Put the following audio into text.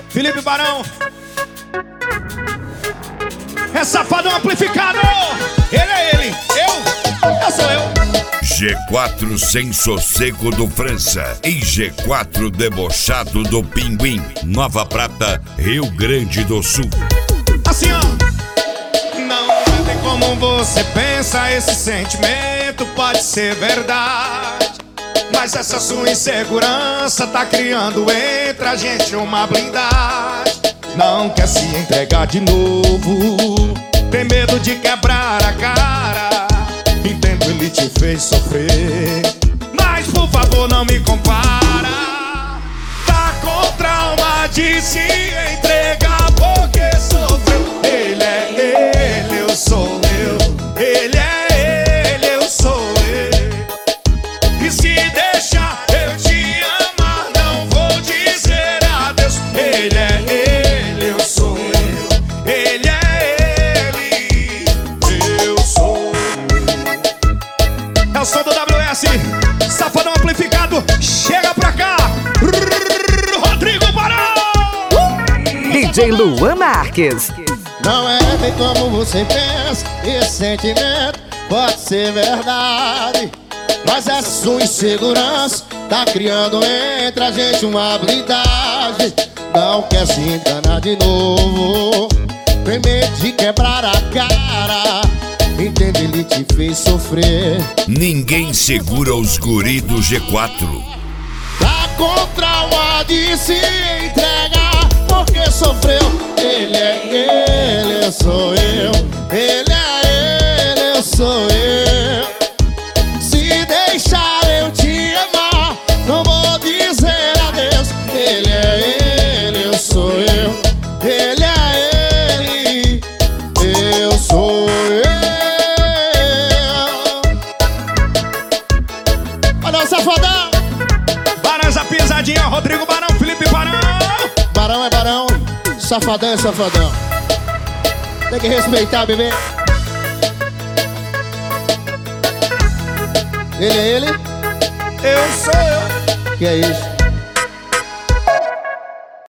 Felipe Barão. É safadão amplificado. Ele é ele, eu sou eu. G4 sem sossego do França e G4 debochado do Pinguim. Nova Prata, Rio Grande do Sul. Assim ó. Não tem como você pensa, esse sentimento pode ser verdade, mas essa sua insegurança tá criando entre a gente uma blindagem. Não quer se entregar de novo, tem medo de quebrar a cara. Entendo, ele te fez sofrer, mas por favor não me compara. Tá com trauma de se entregar porque sofreu. Ele é ele, eu sou eu. Ele é ele, eu sou eu. E se deixar eu te amar, não vou dizer adeus. Ele é ele, eu sou eu. Ele é ele, eu sou eu. É o som do WS, safadão amplificado. Chega pra cá, Rodrigo Barão. DJ Luan Marques. Não é bem como você pensa, esse sentimento pode ser verdade, mas essa sua insegurança tá criando entre a gente uma blindagem. Não quer se enganar de novo, tem medo de quebrar a cara. Entende, ele te fez sofrer. Ninguém segura os guri do G4. Tá com trauma de se entregar porque sofreu. Ele é ele, eu sou eu. Ele é ele, eu sou eu. Se deixar eu te amar, não vou dizer adeus. Ele é ele, eu sou eu. Ele é ele, eu sou eu. Olha o safadão. Barões a pisadinha, Rodrigo Barão, Felipe Barão. Barão é barão, safadão é safadão. Tem que respeitar, bebê. Ele é ele, Eu sou eu. que é isso?